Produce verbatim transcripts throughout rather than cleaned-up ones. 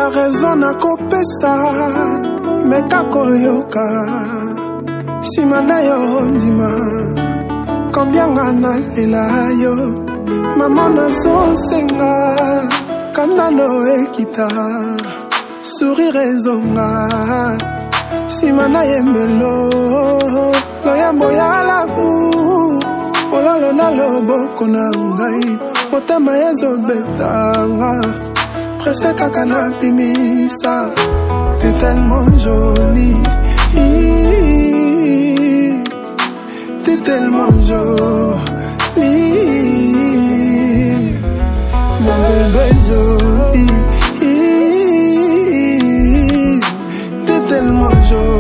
raison na kopesa meka koyoka sima na yo ndima combien ngana lela yo mama nazo senga kanda no ekita sourire zonga sima na yembelo loyambo ya labu ololo na loboko na ngai motema ezobetanga presse kaka na pimisa t'es tellement jolie t'es tellement jolie mon bébé joli t'es tellement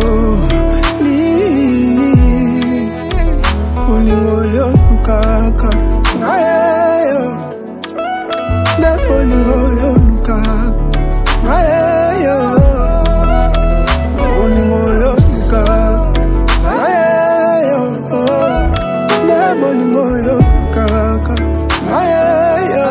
jolie olingo yo lukaka ngayo ne olingo yo lukaka ngayo olingo yo lukaka ngayo ne olingo yo lukaka ngayo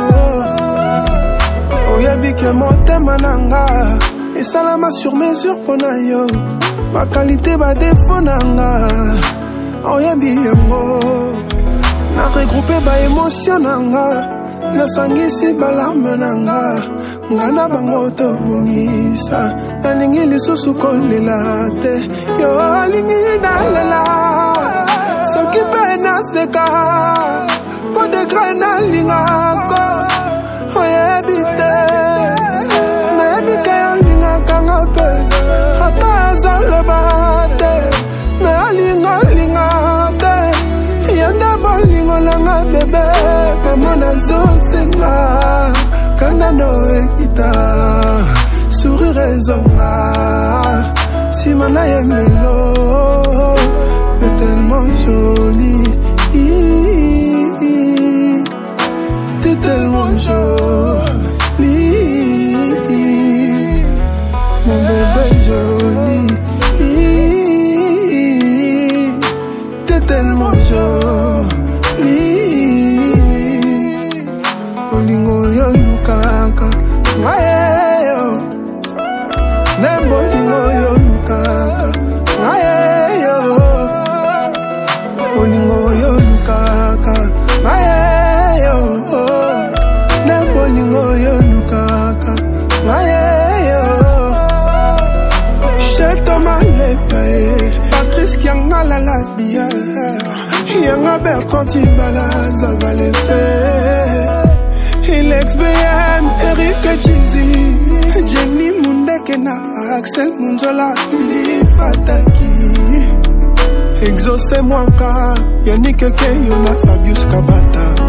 oyebi ke motema nanga esalama sur mesure pona yo ma qualité ba défaut nanga oyebi yango na regrouper ba émotion nanga na sangisi balarme nanga ngana bango to bungisa nalingi lisusu kolela te yo alingi nalela soki pe naseka po de grana lingako oyebi te nayebi ke olingaka nga pe ata azaloba te me alinga linga te yanda bolingo nanga bebe mamona zosenga kanda no ekita sourire zonga sima na yemelo t'es tellement jolie t'es tellement jolie mon bébé joli t'es tellement jolie olingo yo lukaka ngayo nembo olingo yo lukaka ngayo olingo yo lukaka ngayo nembo olingo yo lukaka ngayo chez Thomas Lepe Patrice Kiangala la bière Yanga Berkanti Balaza va le faire Ilex B M Eric Chizi Jenny Mundekena Axel Munzola Li Fataki Exaucez moi car Yannick Keyona Fabius Kabata